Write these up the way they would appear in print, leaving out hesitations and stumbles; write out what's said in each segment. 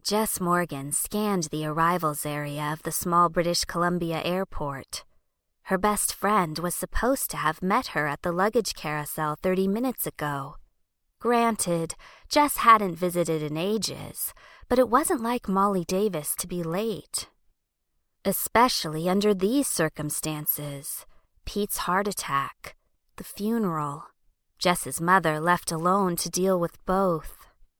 Jess Morgan scanned the arrivals area of the small British Columbia airport. Her best friend was supposed to have met her at the luggage carousel 30 minutes ago. Granted, Jess hadn't visited in ages, but it wasn't like Molly Davis to be late. Especially under these circumstances. Pete's heart attack, the funeral, Jess's mother left alone to deal with both.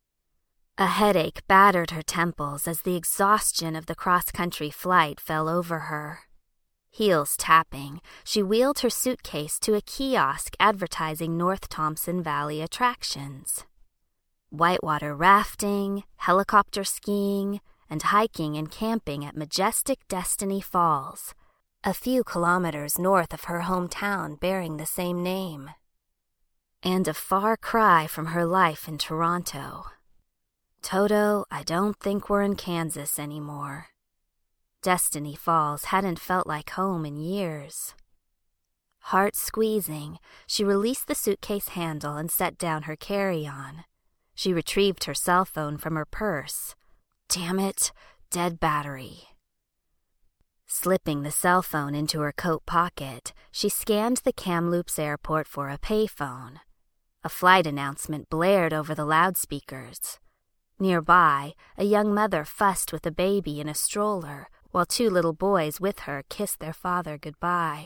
A headache battered her temples as the exhaustion of the cross-country flight fell over her. Heels tapping, she wheeled her suitcase to a kiosk advertising North Thompson Valley attractions. Whitewater rafting, helicopter skiing, and hiking and camping at majestic Destiny Falls, a few kilometers north of her hometown bearing the same name. And a far cry from her life in Toronto. Toto, I don't think we're in Kansas anymore. Destiny Falls hadn't felt like home in years. Heart squeezing, she released the suitcase handle and set down her carry-on. She retrieved her cell phone from her purse. Damn it, dead battery. Slipping the cell phone into her coat pocket, she scanned the Kamloops airport for a payphone. A flight announcement blared over the loudspeakers. Nearby, a young mother fussed with a baby in a stroller, while two little boys with her kissed their father goodbye.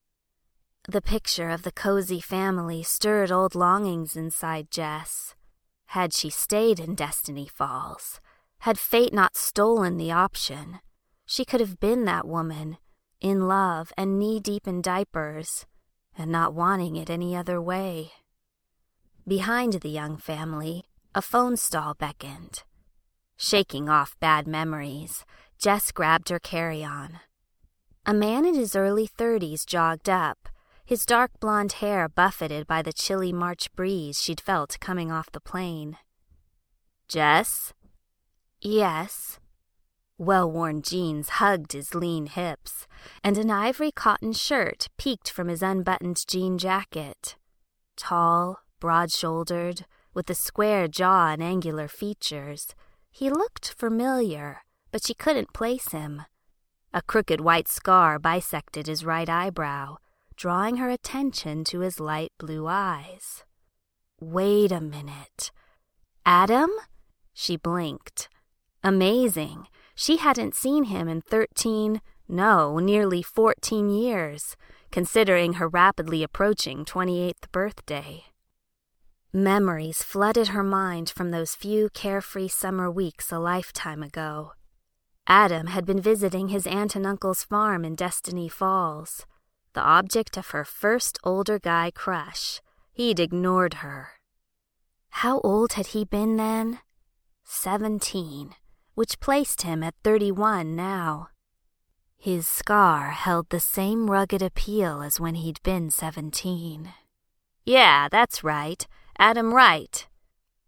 The picture of the cozy family stirred old longings inside Jess. Had she stayed in Destiny Falls, had fate not stolen the option, she could have been that woman, in love and knee-deep in diapers, and not wanting it any other way. Behind the young family, a phone stall beckoned. Shaking off bad memories, Jess grabbed her carry-on. A man in his early 30s jogged up, his dark blonde hair buffeted by the chilly March breeze she'd felt coming off the plane. Jess? Yes. Well-worn jeans hugged his lean hips, and an ivory cotton shirt peeked from his unbuttoned jean jacket. Tall, broad-shouldered, with a square jaw and angular features, he looked familiar, but she couldn't place him. A crooked white scar bisected his right eyebrow, drawing her attention to his light blue eyes. Wait a minute. Adam? She blinked. Amazing. She hadn't seen him in nearly 14 years, considering her rapidly approaching 28th birthday. Memories flooded her mind from those few carefree summer weeks a lifetime ago. Adam had been visiting his aunt and uncle's farm in Destiny Falls. The object of her first older guy crush, he'd ignored her. How old had he been then? 17, which placed him at 31 now. His scar held the same rugged appeal as when he'd been 17. Yeah, that's right. Adam Wright.